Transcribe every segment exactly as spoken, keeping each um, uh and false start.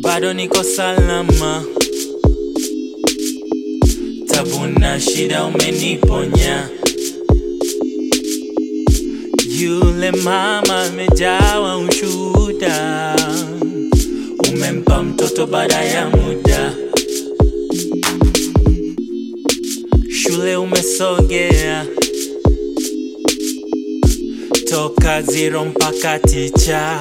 bado niko salama. Tabu na shida umeniponya. Yule mama amejawa ushuhuda, umempa mtoto baada ya muda. Shule umesogea, toka zero mpaka ticha.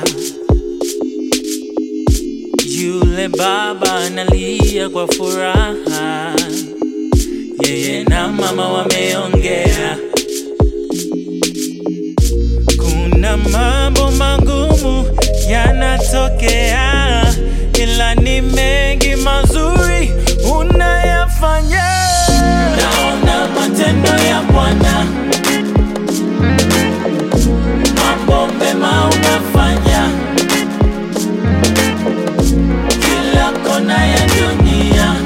Yule baba analia kwa furaha, yeye na mama wameongea. Kuna mambo magumu yanatokea, ila ni mengi mazuri unayafanya. Naona matendo ya Bwana, mambo mema unafanya kila kona ya dunia.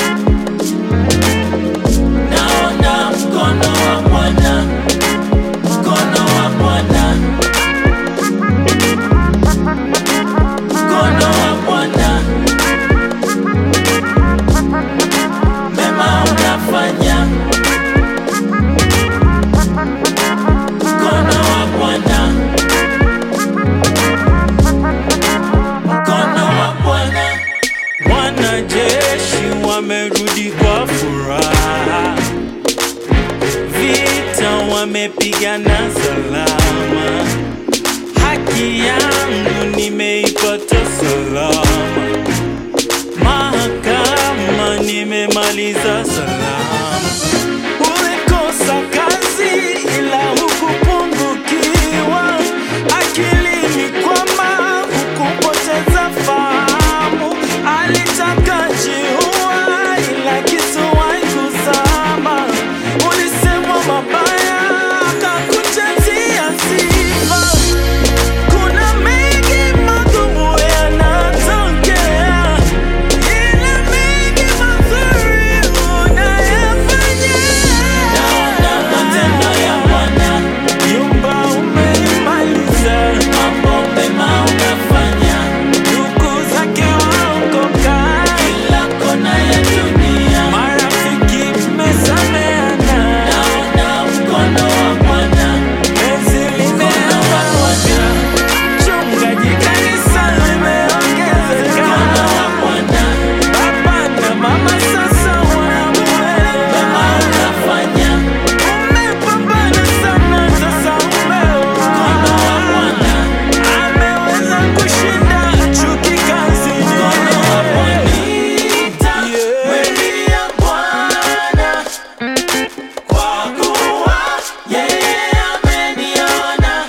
Naona mkono wa Bwana, mkono wa Bwana, mkono wa Bwana, mema unafanya. Mkono wa Bwana, mkono wa Bwana. Wanajeshi wamerudi kwa furaha, vita wamepigana salama. Haki yangu nimeipata salama, mahakama nimemaliza salama. Ulikosa kazi ila hukupungukiwa, akilini kwama hukupoteza fahamu. Alitaka jiua ila kisu haikuzama, ulisemwa mabaya akakutetea sifa. Kuna mengi magumu yanatokea, ila mengi mazuri unayafanya. Naona matendo ya Bwana, nyumba umeimaliza, mambo mema unafanya, ndugu zake waokoka kila kona ya dunia, marafiki mmesameana. Naona mkono wa Bwana, penzi limeambatana, chungaji kanisa limeongezeka. Mkono wa Bwana, baba na mama sasa wanamuelewa. Mema unafanya, umepambana sana sasa umeoa. Mkono wa Bwana, ameweza kushinda chuki kazini. Mkono wa Bwana, mwili ya Bwana, kwa kuwa yeye ameniona.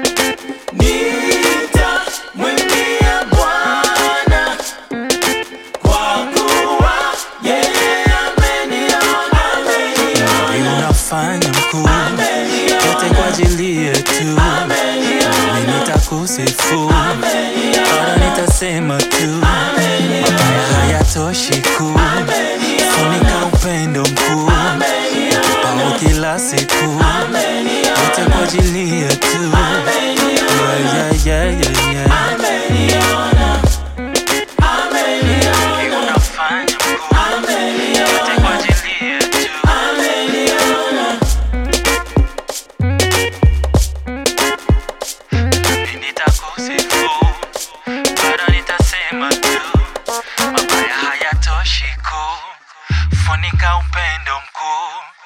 Nitamwimbia Bwana, kwa kuwa yeye ameniona. Unafanya mkuu yote kwa ajili yetu, mimi nitakusifu, bado nitasema tu, mabaya hayatoshi kuu. Funika upendo mkuu pao kila siku, yote kwa ajili yetu. Yeah, yeah, yeah, yeah. Unafanya mkuu yote kwa ajili yetu, mimi nitakusifu, bado nitasema tu, mabaya hayatoshi kuu. Funika upendo mkuu